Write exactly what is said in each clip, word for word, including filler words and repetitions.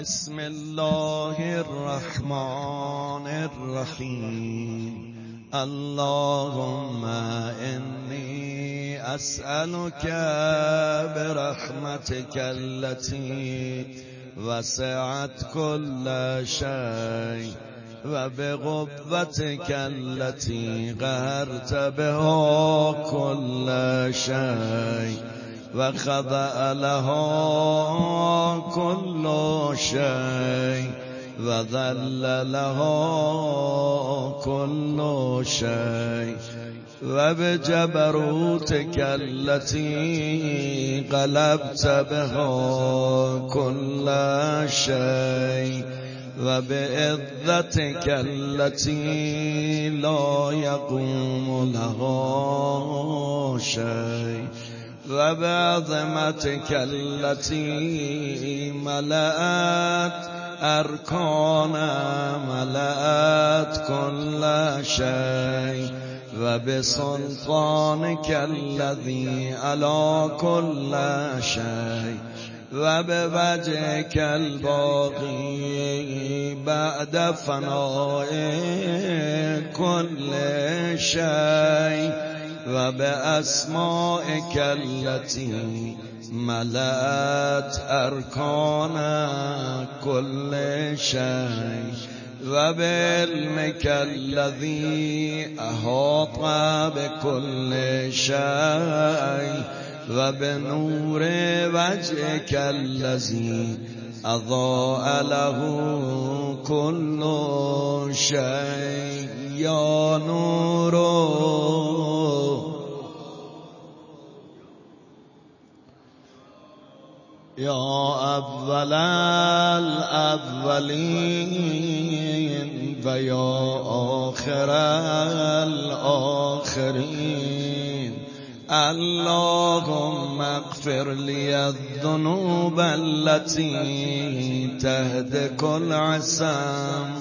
بسم الله الرحمن الرحیم. اللهم إني أسألك برحمتك التي وسعت كل شيء وبقوتك التي قهرت بها كل شيء وخضع لها كل شيء وذل لها كل شيء وبجبروتك التي غلبت بها كل شيء وبعزتك التي لا يقوم لها شيء وبعظمتك التي ملأت أركانا ملأت كل شيء وبسلطانك الذي على كل شيء وبوجهك الباقي بعد فناء كل شيء وبأسمائك التي ملأت أركان كل شيء وبعلمك الذي أحاط بكل شيء وبنور وجهك الذي أضاء له كل شيء. يا نور يا أول الأولين ويا آخر الآخرين. اللهم اغفر لي الذنوب التي تهدك العصام.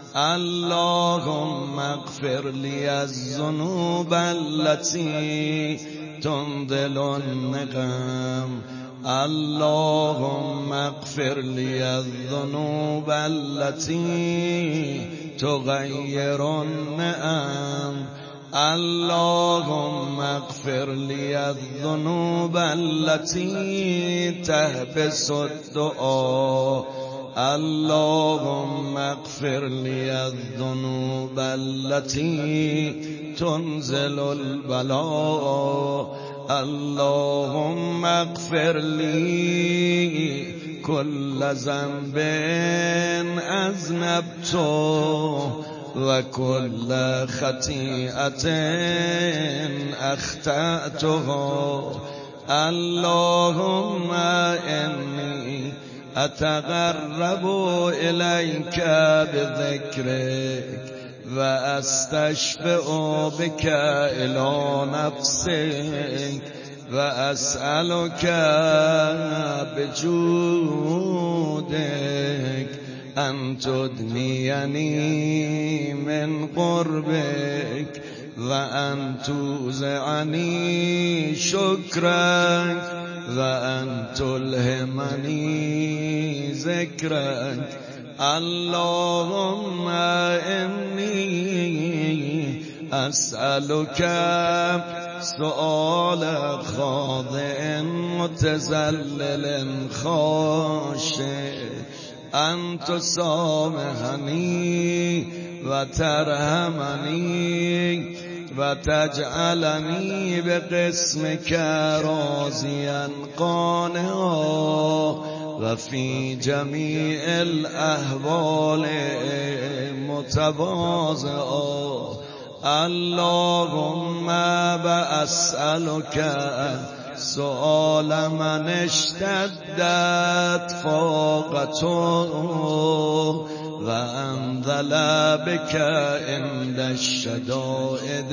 اللهم اغفر لي الذنوب التي تنزل النقم. اللهم اغفر لي الذنوب التي تغير النعم. اللهم اغفر لي الذنوب التي تحبس الدعاء. اللهم اغفر لي الذنوب التي تنزل البلاء. اللهم اغفر لي كل ذنب أذنبته وكل خطيئة أخطأته. اللهم إني أتقرب إليك بذكرك وأستشفع بك إلى نفسك وأسألك بجودك أن تدنيني من قربك وأن توزعني شكرك وأن تلهمني ذكرك. اللهم إني أسألك سؤال خاضع متذلل خاشع أن تسامحني وترحمني وتجعلني بقسمك راضيا قانعا وفي جميع الأحوال متواضعا. اللهم بأسألك سؤال من اشتدت فاقته وأنزل بك عند الشدائد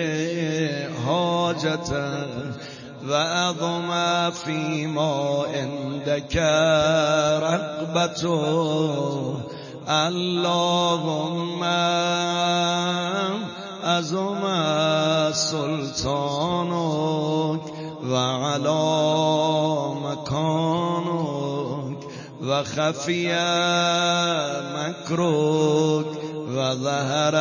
حاجته وأظم فيما عندك رغبته. اللهم عظم سلطانك وعلى مكانك وخفي مكرك وظهر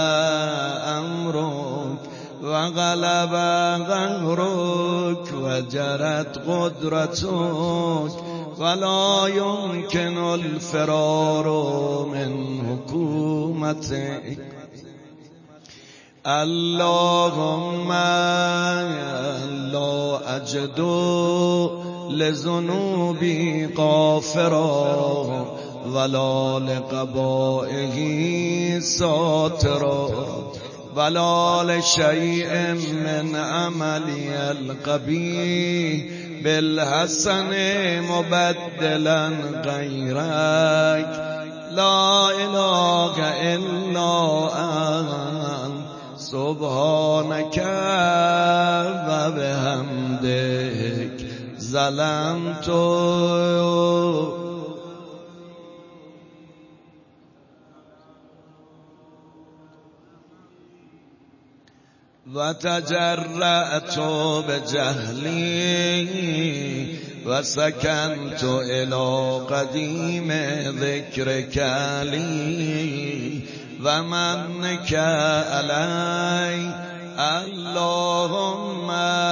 أمرك وغلب قهرك وجرت قدرتك ولا يمكن الفرار من حكومتك. اللهم لا أجد لذنوبي غافرا ولا لقبائه ساترا ولا لشيء من عملي القبيح بالحسن مبدلا غيرك. لا إله إلا أنت سبحانك وبحمدك ظلمت وتجرأت بجهلي وسكنت إلى قديم ذكرك لي ومنك علي. اللهم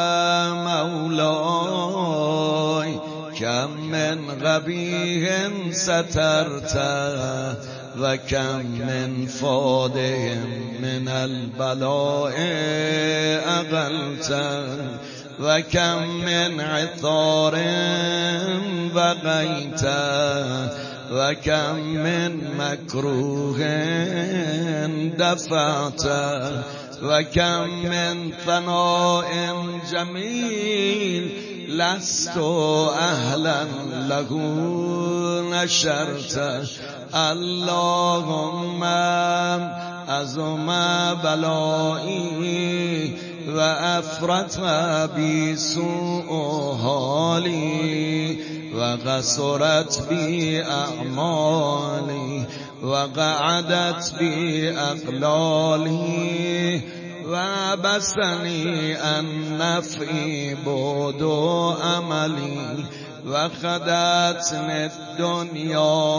مولاي كم من غبي سترت وكم من فاده من البلاء أغلت وكم من عثار بقيت وكم من مكروه دفعت وكم من ثناء جميل لست أهلا له نشرت. اللهم عظم بلائي وأفرط بي سوء حالي وقصرت بي أعمالي وقعدت بي أقلالي وبسني النفع بعد أملي وخدتني الدنيا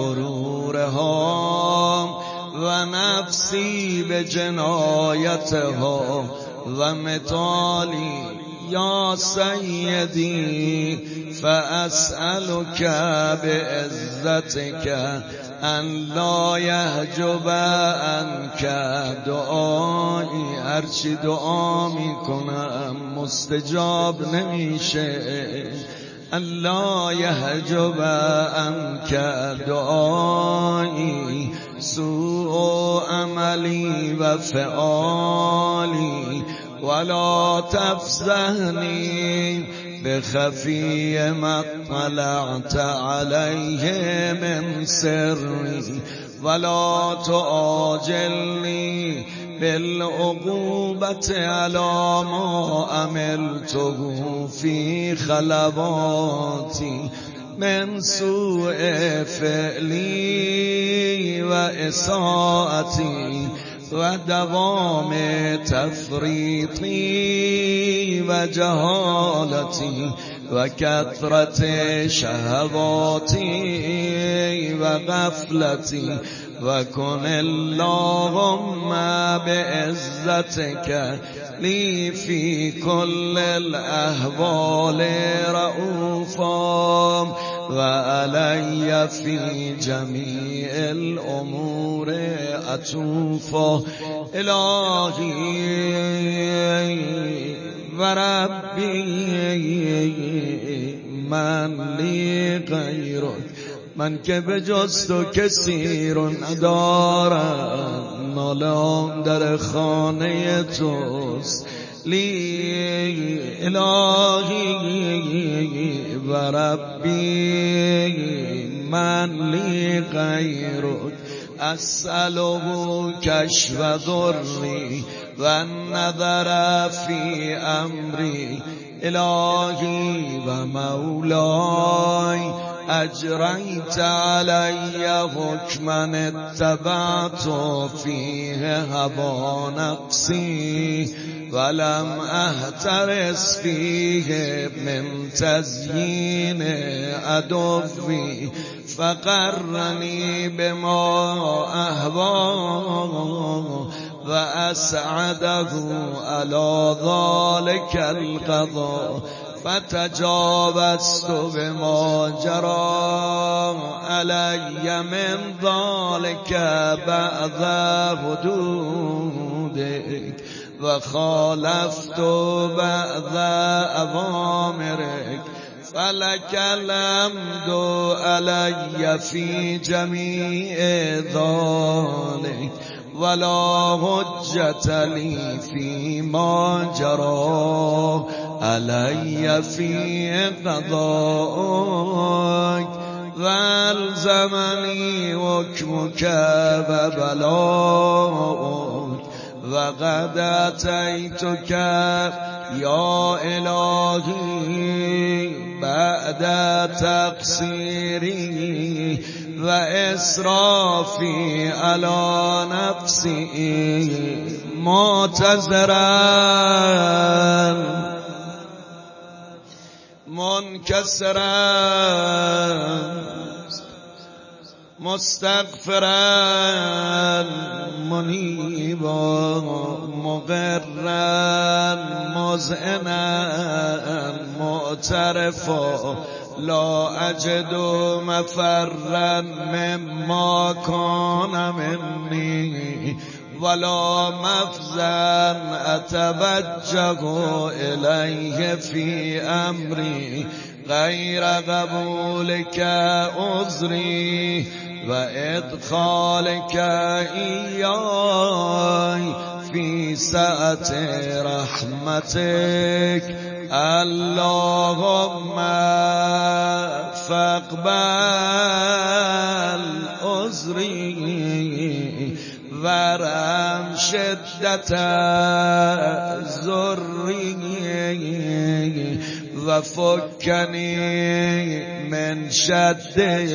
بغرورها ونفسي بجنايتها ومثالي يا سيدي فأسألك بعزتك أن لا يحجب عنك دعائي. هرچی دعا میکنم مستجاب نمیشه. الله يحجب عنك دعائي سوء عملي وفعالي ولا تفزعني بخفي ما اطلعت عليه من سري ولا تؤاجلني بالعقوبة على ما عملته في خلواتي من سوء فعلي وإساءتي ودوام تفريطي وجهالتي وكثرة شهواتي وغفلتي. وكن اللهم بعزتك لي في كل الأحوال رؤوفا وعلي في جميع الأمور عطوفا. إلهي وربي من لي غيرك من که به جز تو کسی رو ندارم نالم در خانه توست. لی الهی و ربی من لی غیرک اسأله کشف ضری و النظر فی امری. الهی و مولای اجريت علي حكما اتبعت فيه هوى نفسي ولم احترس فيه من تزيين عدوي فقرني بما أهوى وأسعده على ذلك القضاء فتجاوزت بما جرى علي من ذلك بعد حدودك وخالفت بعد أوامرك فلك الحمد علي في جميع ذلك ولا حجة لي فيما جرى علي في قضائك والزمني حكمك وبلاغك وقد أتيتك يا إلهي بعد تقصيري وإسرافي على نفسي معتذرا منكسرا مستغفرا منيبا مغرا مذعنا معترفا لا أجد مفرا مما كان مني ولا مفزا أتوجه إليه في أمري غير قبولك عذري وإدخالك إياي في سعة رحمتك اللهم فاقبل عذري ورم شدة ذري وفكني من شد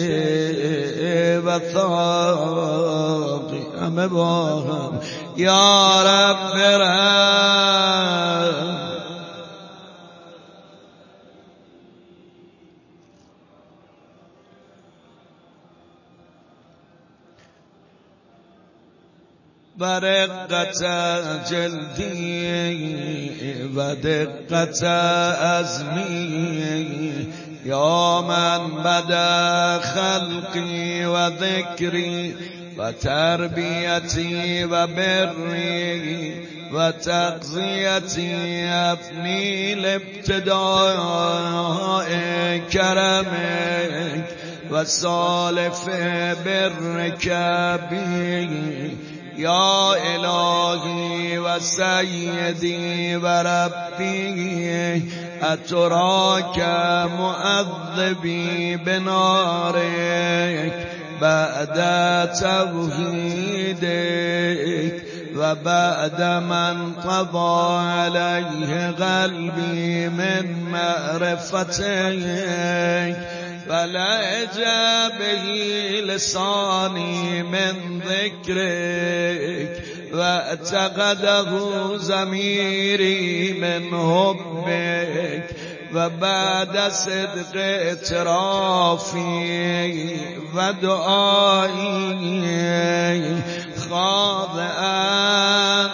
وثاقي أمباهم يا رب رب برقة جلدي ودقة أزمي يا من بدا خلقي وذكري وتربيتي وبري وتغذيتي أبني لابتداء كرمك وسالف برك بي يا إلهي وسيدي وربي أتراك مؤذبي بنارك بعد توحيدك وبعد من طبع عليه قلبي من معرفتك فلا به لساني من ذكرك واعتقده ضميري من حبك وبعد صدق اعترافي ودعائي خاضعا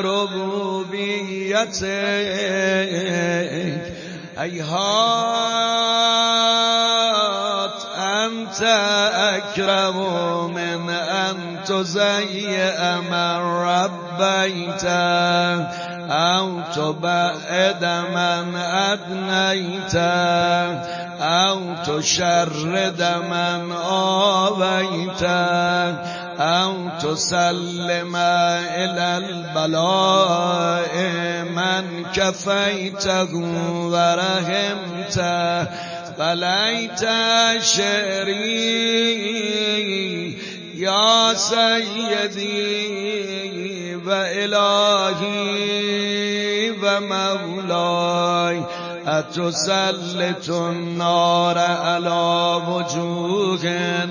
لربوبيتك هيهات أنت أكرم من أن تزيئ من ربيت أو تبعد من أدنيت أو تشرد من آويت أو تسلم إلى البلاء من كفيته ورحمته فليت شعري يا سيدي وإلهي ومولاي أتسلط النار على وجوه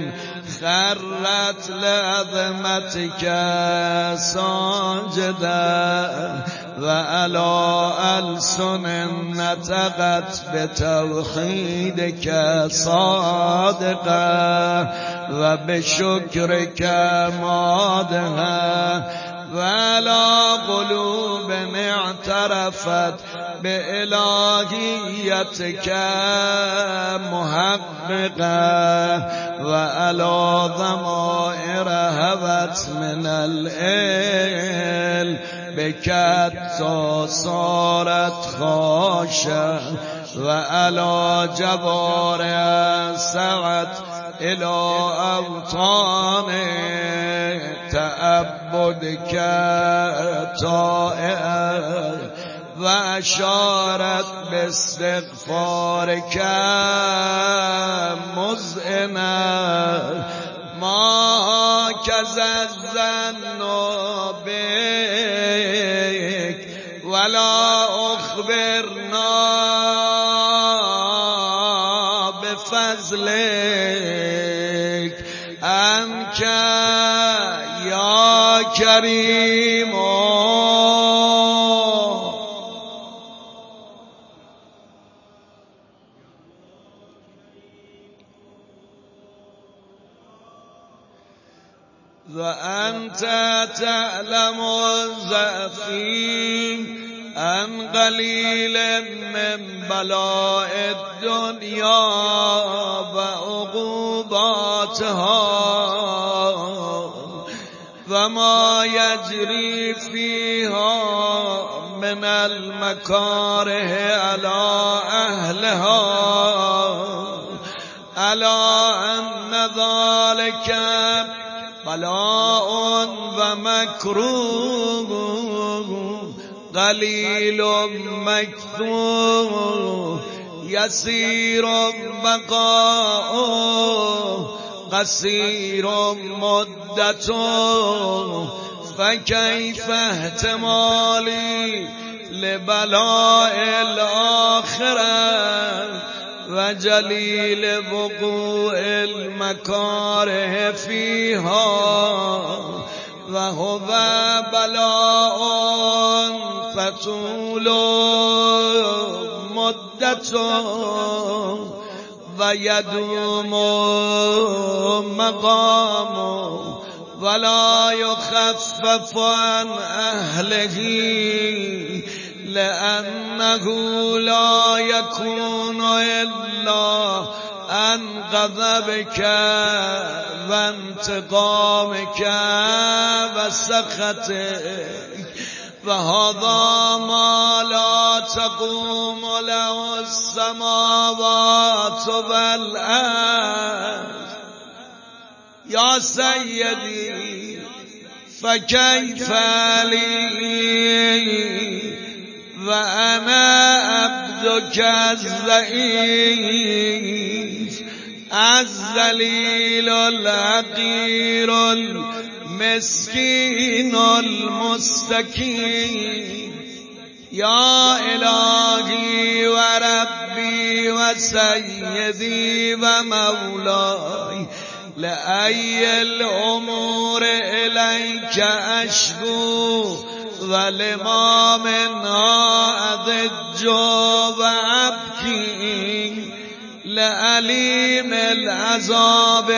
خرت لعظمتك ساجدا وعلى ألسن نطقت بتوحيدك صادقة وبشكرك مادها وعلى قلوب اعترفت بإلهيتك محققة وعلى ضمائر هوت من الإل بكت صارت خاشة وعلى جوارح سعت إلى أوطان تعبدك طائعة وأشارت باستغفارك مذعنة ما كذا الظن بك ولا أخبرنا بفضلك أنك يا كريم وأنت تعلم ضعفي أن قليل من بلاء الدنيا وعقوباتها وما يجري فيها من المكاره على أهلها ألا أن ذلك بلاء ومكروه قليل مكتوب يسير بقاؤه قصير مدته فكيف احتمالي لبلاء الآخرة وجليل وقوع المكاره فيها وهو بلاء فطول مدته ويدوم مقامه ولا يخفف عن أهله لأنه لا يكون إلا عن غضبك وانتقامك وسخطك فهذا ما لا تقوم له السماوات والأرض يا سيدي فكيف لي وأنا عبدك الضعيف الذليل الحقير المسكين المستكين يا إلهي وربي وسيدي ومولاي لأي الأمور إليك أشكو ولما منها أضج وأبكي لأليم العذاب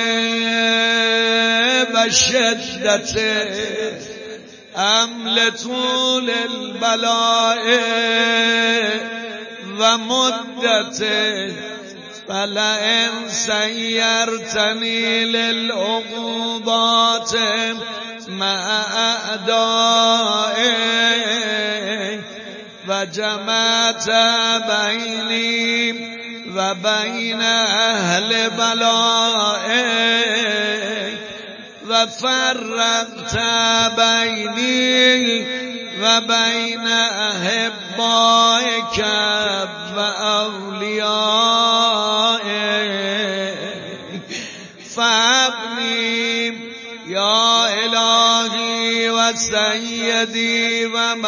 بشدته أم لطول البلاء ومدته فلئن سيرتني للعقوبات مع أعدائي وجمعت بيني وبين أهل بلائي وفرقت بيني وبين أحبائك وأوليائك فأغني يا إلهي وسيدي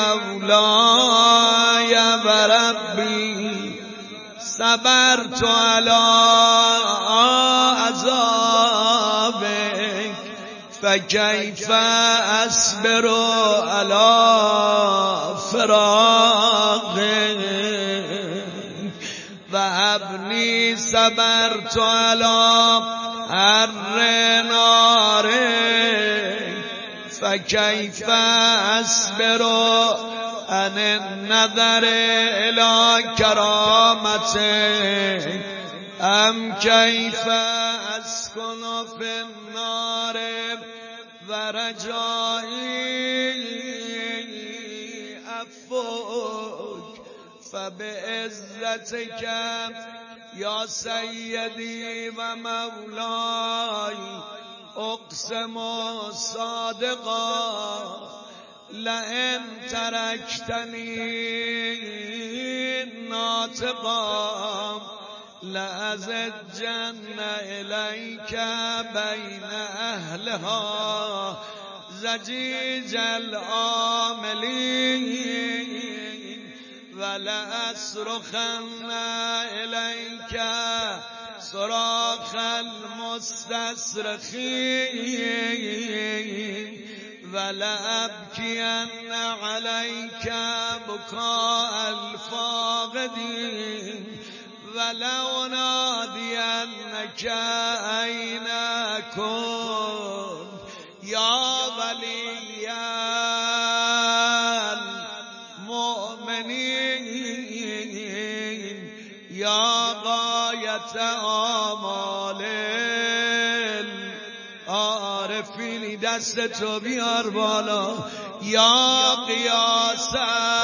ومولاي وربي صبرت على عذابك فکیف اصبر علی فراقک و ابنی صبرت علی حر نارک فکیف اصبر عن النظر الی کرامتک ام کیف اسکن فی النار و رجایی عفوک فبعزتک یا سیدی و مولای اقسم صادقا لئن ترکتنی ناطقا لأزجن الیک بین اهلها زجیج العاملین ولأصرخن الیک صراخ المستصرخین ولأبکین علیک بکاء الفاقدین ولأنادینک این کنت یا ولی المؤمنین یا غایت آمال العارفین. دست تو بیار بالا. یا قیاس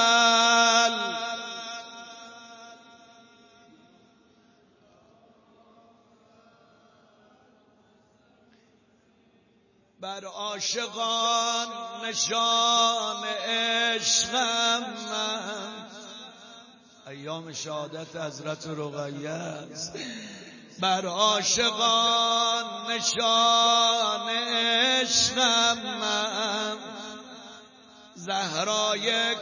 بر عاشقان نشان عشقم من. ایام شهادت حضرت رقیه است. بر عاشقان نشان عشقم من، زهرای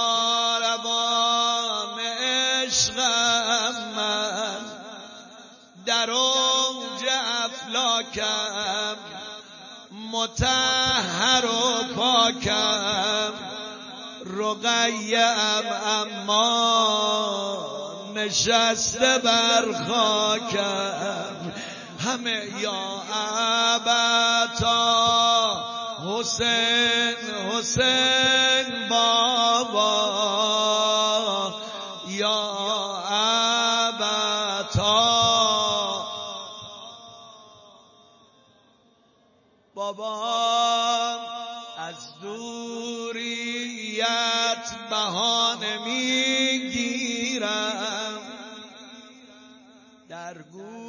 کاروان عشقم من، در اوج افلاکم مطهر و پاکم، رقیه‌ام اما نشسته بر خاکم. همه یا ابتا حسین حسین بابا، یا ابتا بابا. از دوریت بهانه میگیرم، در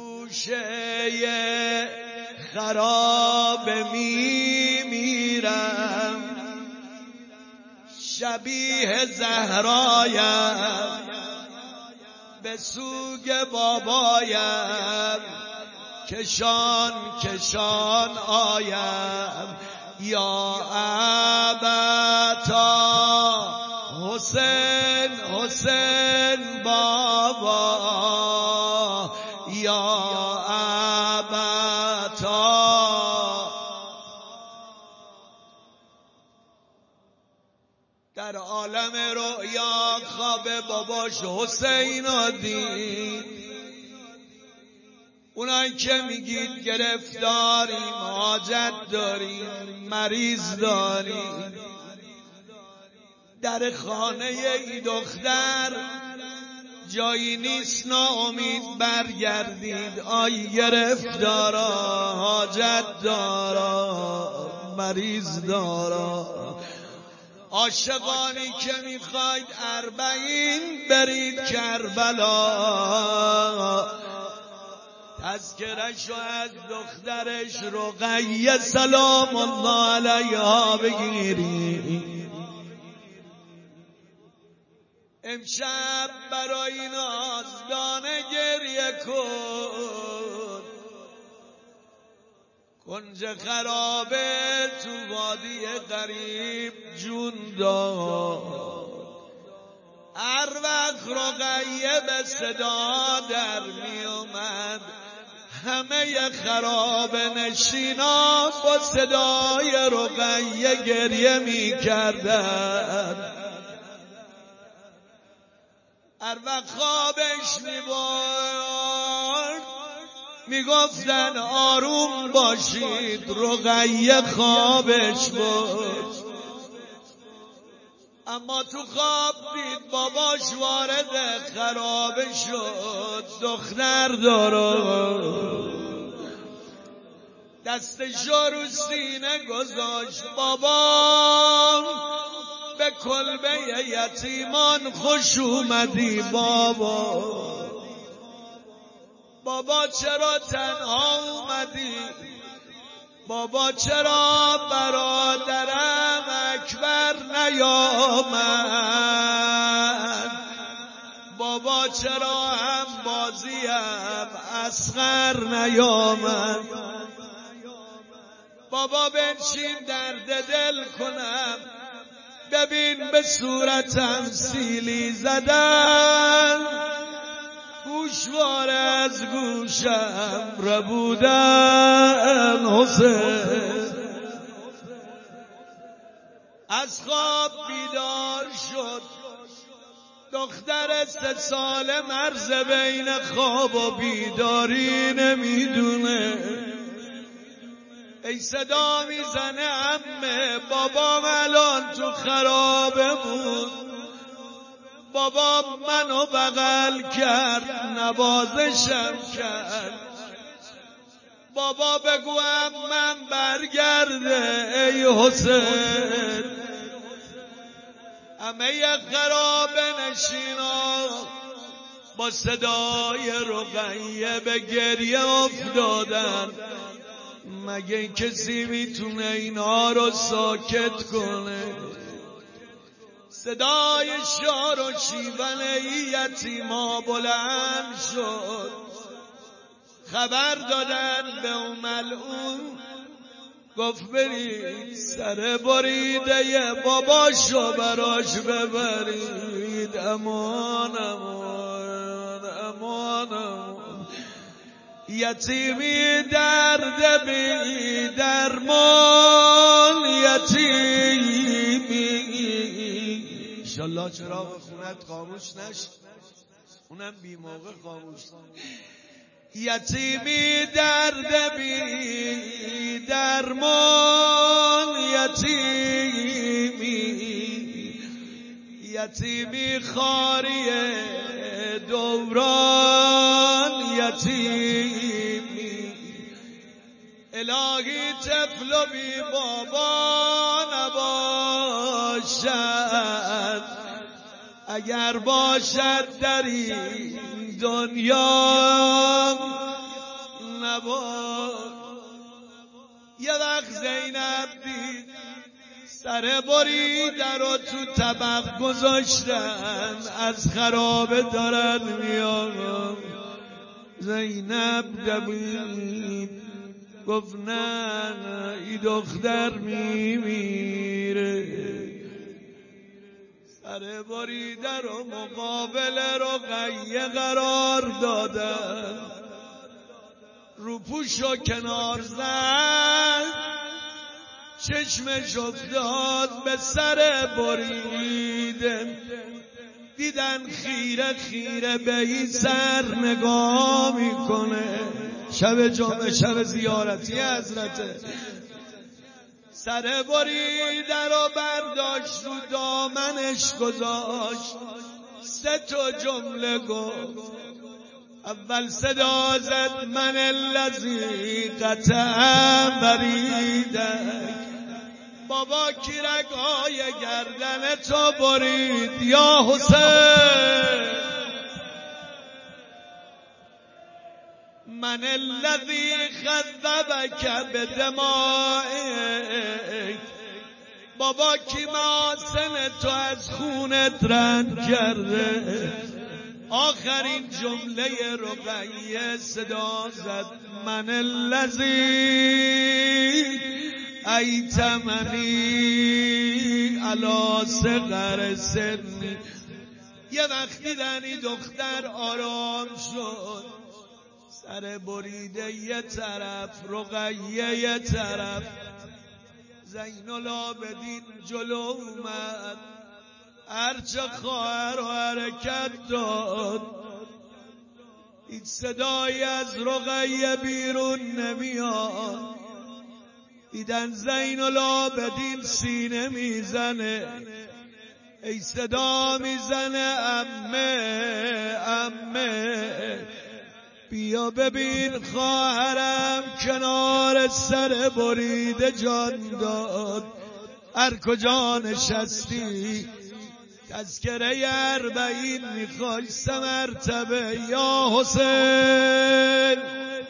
گوشه خراب میمیرم، شبیه زهرایم به سوگ بابایم، کشان کشان آیم، یا ابتا حسین حسین بابا، یا ابتا. در عالم رؤیا خواب باباش حسین رو دید. اونایی که میگید گرفتاریم، حاجت داریم، مریض داریم، در خانه ای دختر جایی نیست، ناامید برگردید. آی گرفتارا، حاجت دارا، مریض دارا، عاشقانی که میخواید اربعین برید کربلا، تذکرشو از دخترش رقیه سلام الله علیها بگیری. امشب برای نازدانه گریه کن، کنج خرابه تو وادی غریب جون داد. هر وقت رقیه به صدا در می اومد، همه خراب نشینا با صدای رقیه گریه می کردن. هر وقت خوابش می برد می گفتن آروم باشید، رقیه خوابش بود. اما تو خواب دید باباش وارد خرابه شد، دختر داره دستشو رو سینه گذاشت. بابا به کلبه یتیمان خوش اومدی بابا. بابا چرا تنها اومدی؟ بابا چرا برادرم اکبر نیامد؟ بابا چرا هم بازیم اصغر نیامد؟ بابا بنشین درد دل کنم، ببین به صورتم سیلی زدن، گوشواره از گوشم ربودن حسین. از خواب بیدار شد، دختر سه ساله مرز بین خواب و بیداری نمیدونه. ای صدا میزنه عمه، بابام الان تو خرابه بود، بابا منو بغل کرد نوازشم کرد. بابا بگو من برگرده ای حسین. همه خرابه نشینا با صدای رقیه به گریه افتادن. مگه کسی میتونه اینا رو ساکت کنه؟ صدای شار و شیون یتیما بلند شد. خبر دادن به اون ملعون، گفت برید سر بریده باباشو براش ببرید. امان امان امان امان، یتیمی درد بی درمان، یتیمی. انشالله چراغ خونت خاموش نشد، اونم بی موقع خاموش. یتیمی درد بی درمان، یتیمی. یتیمی خاری دوران، یتیمی. الهی طفل و بی بابا نباشد، اگر باشد در این دنیا نباشد. یه وقت زینب دید سر بریده رو تو طبق گذاشتن، از خرابه دارن میان. زینب دبید گفت نه ای دختر میمیره. سر بریده رو مقابل رقیه قرار دادن، رو پوشو کنار زد، چشمش افتاد به سر بریده. دیدن خیره خیره به این سر نگاه میکنه. شب جمعه شب زیارتی حضرته. سر بریده رو برداشت رو دامنش گذاشت، سه تا جمله گفت. اول صدا زد من الذی قطع بریدک، بابا کی رگ‌های گردن تو برید یا حسین. من الذی خذبک بدمائک، بابا کی محاسن تو از خونت رنگ کرده. آخرین جمله رقیه صدا زد من الذی ایتمنی علی صغر سنی. یه وقتی دیدن این دختر آرام شد، سر بریده یه طرف، رقیه یه طرف، زین العابدین جلو اومد، هرچه خواهر و حرکت داد، هیچ صدایی از رقیه بیرون نمیاد. دیدن زین العابدین سینه میزنه، ای صدا میزنه عمه عمه، بیا ببین خواهرم کنار سر بریده جان داد، هر کجا نشستی تذکره اربعین میخوای سه مرتبه یا حسین.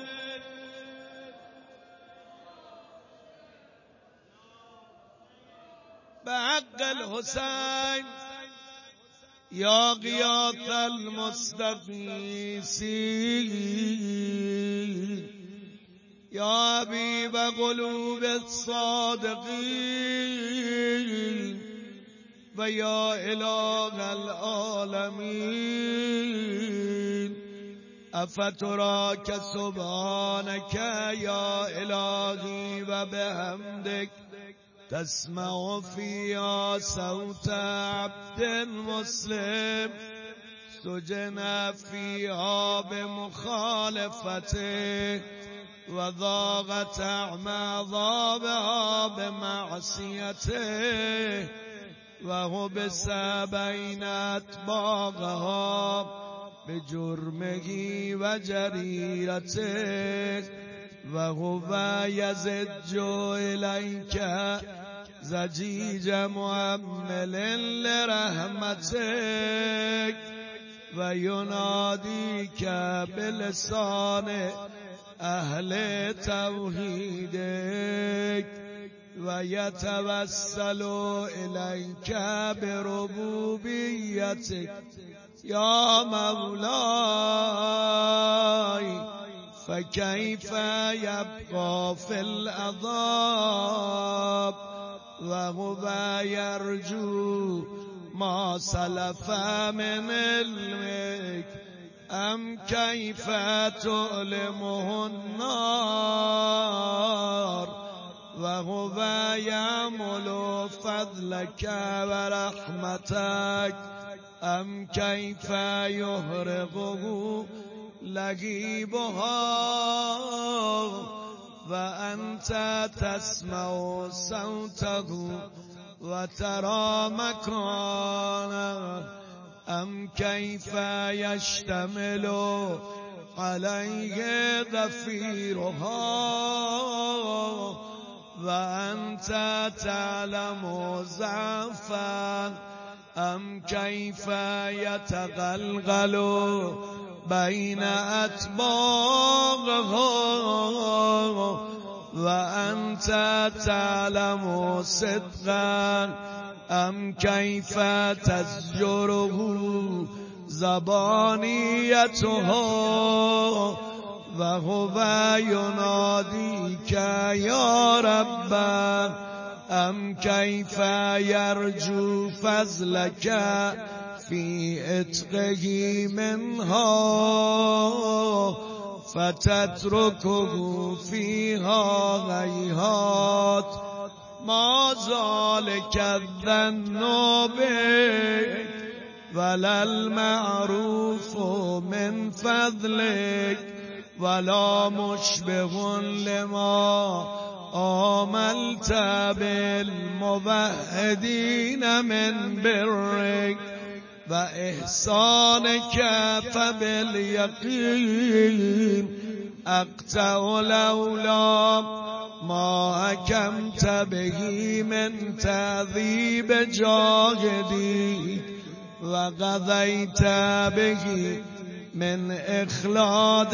به حق الحسین یا غیاث المستغیثین یا حبیب قلوب الصادقین و یا اله العالمین، افتراک سبحانک یا الهی و بحمدک تسمع فيها صوت عبد مسلم سجن فيها بمخالفته وضاقت أعماضها بمعصيته وحبس بين أطباقها بجرمه وجريرته وهو يزج إليك زجیج معمل لرحمتك و ینادیک بلسان اهل توحیدک و یتوسل الیک بربوبیتک یا مولاي فكيف يبقى في العذاب وهو يرجو ما سلف من علمك أم كيف تؤلمه النار وهو يعمل فضلك ورحمتك أم كيف يهرقه لهيبها وأنت تسمع صوته وترى مكانه أم كيف يشتمل عليه غفيرها وأنت تعلم ضعفا أم كيف يتغلغل بين أطباقها وأنت تعلم صدقا أم كيف تزجره زبانيتها وهو يناديك يا رب أم كيف يرجو فضلك في عتقه منها فتتركه فيها غيهات ما ذلك الظن بك ولا المعروف من فضلك ولا مشبه لما آملت بالموحدين من برك وإحسانك فباليقين أقطع الأولى ما حكمت به من تعذيب جاهدي وقضيت به من إخلاد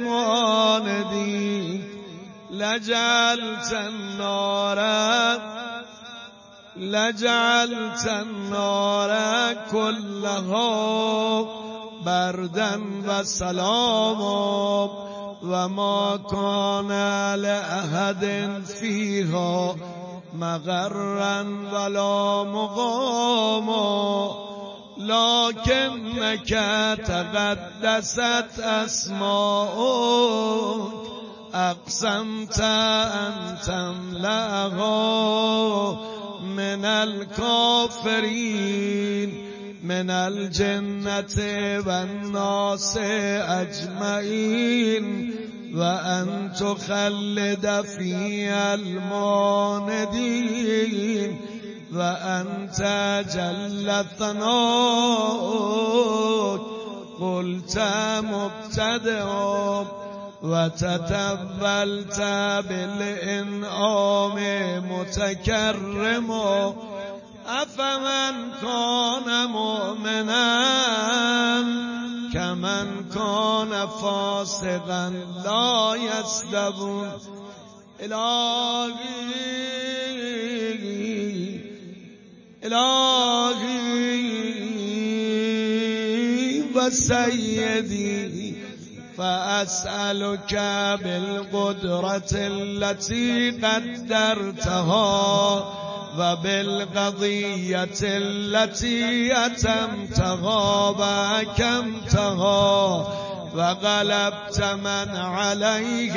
معاندي لجعلت النار لجعلت النار كلها بردا وسلاما وما كان لأحد فيها مغرا ولا مقاما لكنك تقدست أسماؤك أقسمت أن تملأه من الكافرين من الجنة والناس أجمعين وأن تخلد فيها الماندين وأنت جل ثناؤك قلت مبتدئ وتتبلت بالإنعام متكرم أفمن كان مؤمنا كمن كان فاسقا لا يستوون. إلهي إلهي وسيدي فأسألك بالقدرة التي قدرتها وبالقضية التي أتمتها وأكمتها وغلبت من عليه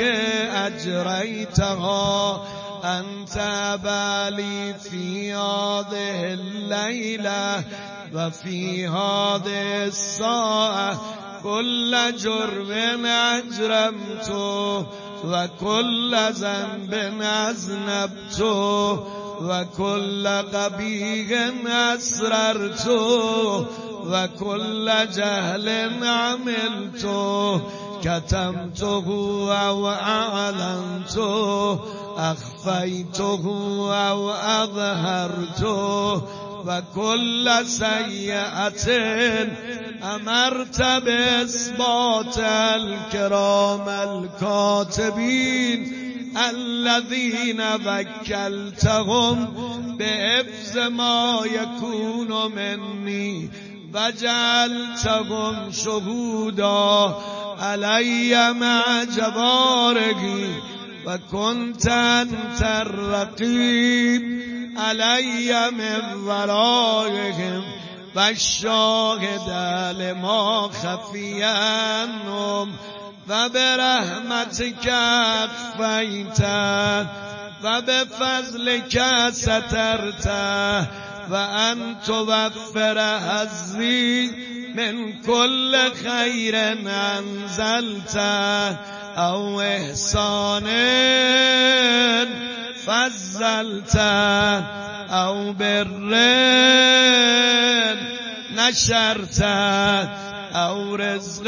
أجريتها أنت بالي في هذه الليلة وفي هذه الساعة كل جرم أجرمته وكل ذنب أذنبته وكل قبيح أسررته وكل جهل عملته كتمته أو أعلنته أخفيته أو أظهرته وكل سيئة أمرت بإثبات الكرام الكاتبين الذين وكلتهم بحفظ ما يكون مني وجعلتهم شهودا علي مع جبارك وكنت أنت الرقيب علي من ورائهم والشاهد لما خفي عنهم وبرحمتك أخفيت وبفضلك سترت وأن توفر هزي من كل خير أنزلت أو إحسان فضلت أو بر نشرت أو رزق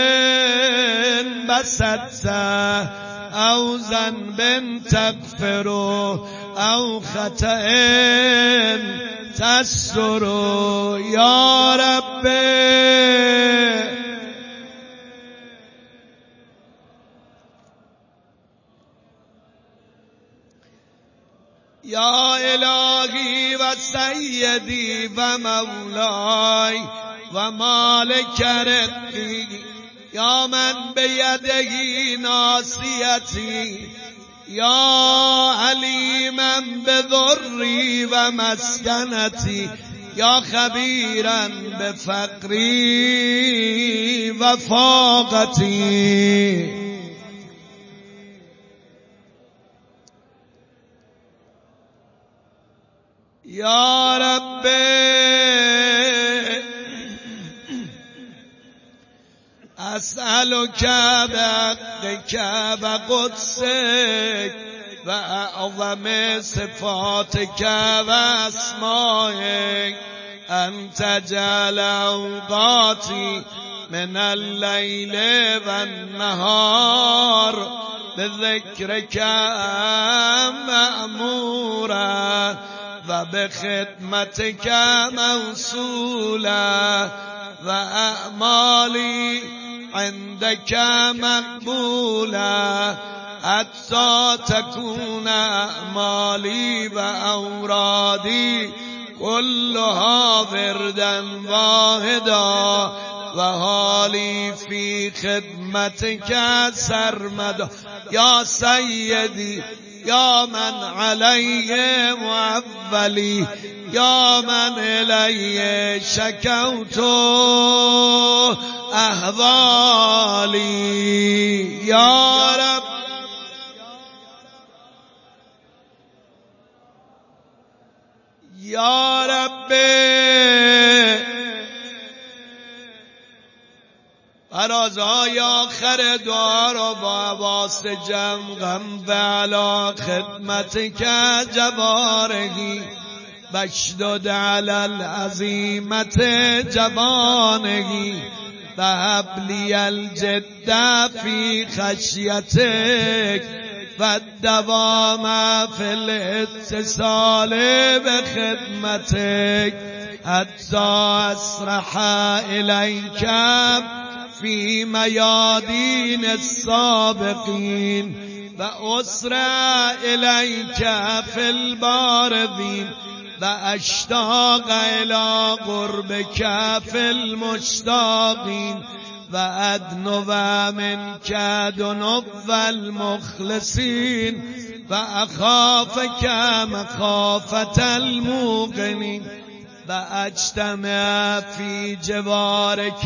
بسطت أو ذنب تغفر أو خطأ تستر يا رب يا إلهي وسيدي ومولاي ومالك رزقي يا من بيده ناصيتي يا عليما بضري ومسكنتي يا خبيرا بفقري وفاقتي يا رب أسألك بحقك وقدسك وأعظم صفاتك وأسمائك أن تجعل أوقاتي من الليل والنهار بذكرك مأمورا وبخدمتك موصولا وأعمالي عندك مقبولا حتى تكون أعمالي وأورادي كلها وردا واحدا وحالي في خدمتك سرمدا يا سيدي يا من عليه معولي یا من الی شکوت احوالی یا رب یا رب فرازای آخر دعا رو با عباس جمع غم و علا خدمت که جبارگی بشدد علی العظیمت جبانگی و حبلی الجد فی خشیتک و الدوام فی الاتصال بخدمتک حتی اسرح الیک فی میادین السابقین و اسرع الیک فی البارزین و اشتاق الی قربک فی المشتاقین و ادنو منک دنو المخلصین و اخافک مخافة الموقنین و اجتمع فی جوارک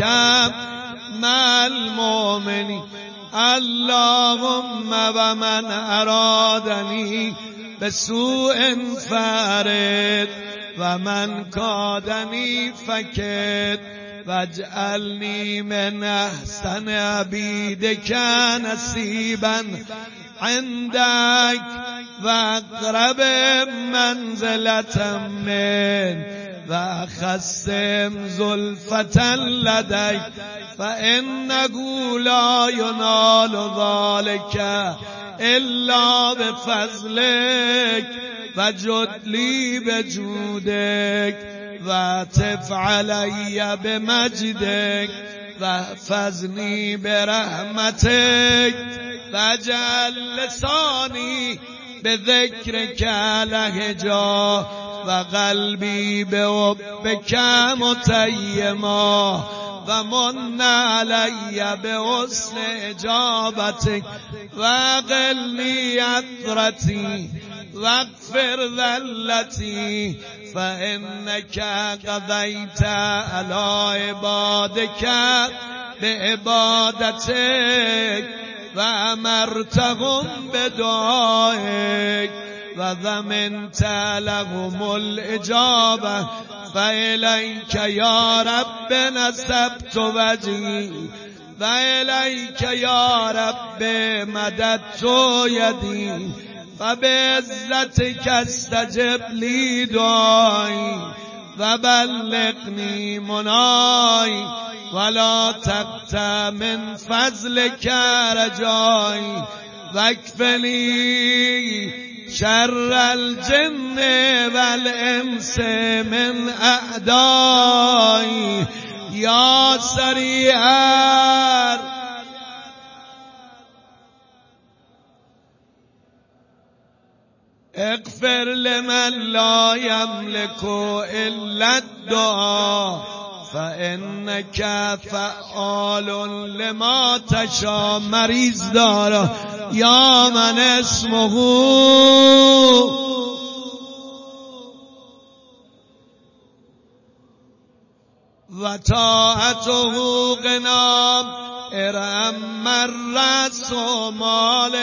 مع المؤمنین اللهم و من ارادنی بسوء فارد و من کادنی فکد واجعلنی من احسن عبیدک نصیبا عندک و اقرب منزلة من و خصم زلفة لدیک فإنه لا ینال ذلك الا بفضلک و جدلی بجودک و عطف علی بمجدک و فضنی برحمتک و جعل لسانی بذکرک لهجا و قلبی بحبک متیما و من علی بحسن اجابتک و قلنی عثرتی و اغفر ذلتی فانک قضیت علی عبادک بعبادتک و امرتهم بدعائک و ضمنت لهم الاجابه فالیک یا رب نسبت وجهی و الیک یا رب مددت یدی و بعزتک استجب لی دعایی و بلغنی منایی ولا تقطع من فضلک رجایی واکفنی شر الجن والانس من اعدایی یا سریعا اغفر لمن لا یملک الا الدعا فانک فعال لما تشاء. مریض داره یا من اسمه و طاعته غنام ارم مرس و مال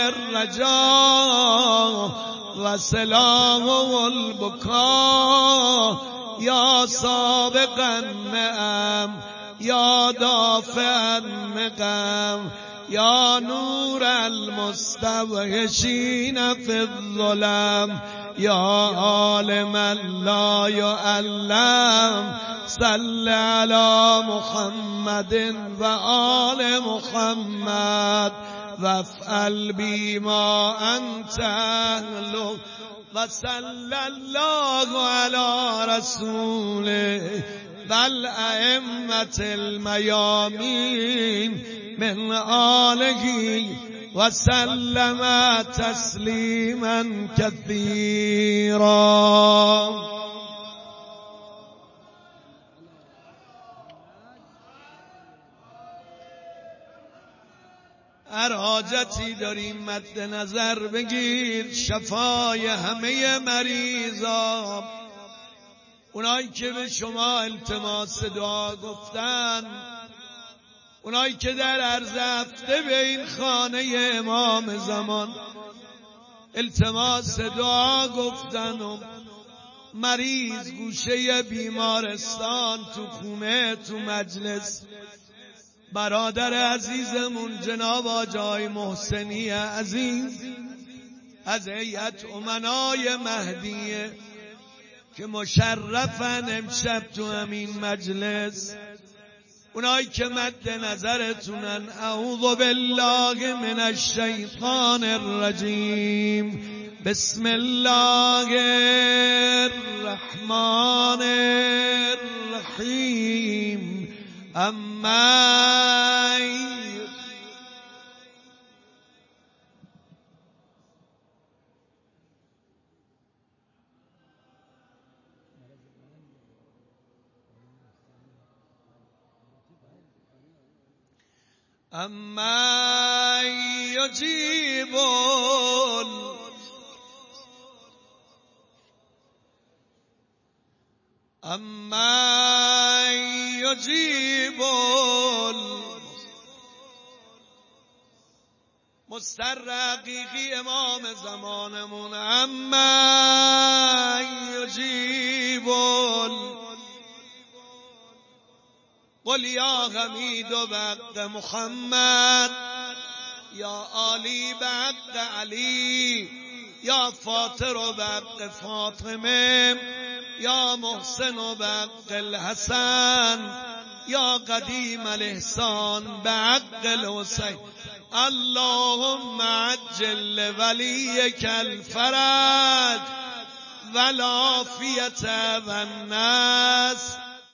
الرجا و سلام البکا یا سابقا نعم یا دافعا نقم یا نور المستوحشین فی الظلم یا عالما لا یعلم صل علی محمد و آل محمد وافعل بما انت اهله و صلی الله علی رسوله بل ائمة المیامین من آله و سلم تسلیما کثیرا. هر حاجتی داریم مد نظر بگیر، شفای همه مریضا اونایی که به شما التماس دعا گفتن، اونایی که در عرض هفته به این خانه امام زمان التماس دعا گفتن و مریض گوشه بیمارستان، تو خونه، تو مجلس، برادر عزیزمون جناب آقای محسنی عزیز از هیئت امنای مهدیه که مشرفن امشب تو همین مجلس، اونایی که مد نظرتونن، اعوذ بالله من الشیطان الرجیم، بسم الله الرحمن الرحیم، اما اما یجیب اما یجیب مستر حقیقی امام زمانمون، اما یجیب قل یا حمید و بعد محمد، یا علی بعد علی، یا فاطر و بعد فاطمه، یا محسن و بعد الحسن، یا قدیم الاحسان بعد الحسین، اللهم عجل لولیک الفرج والعافیة والنصر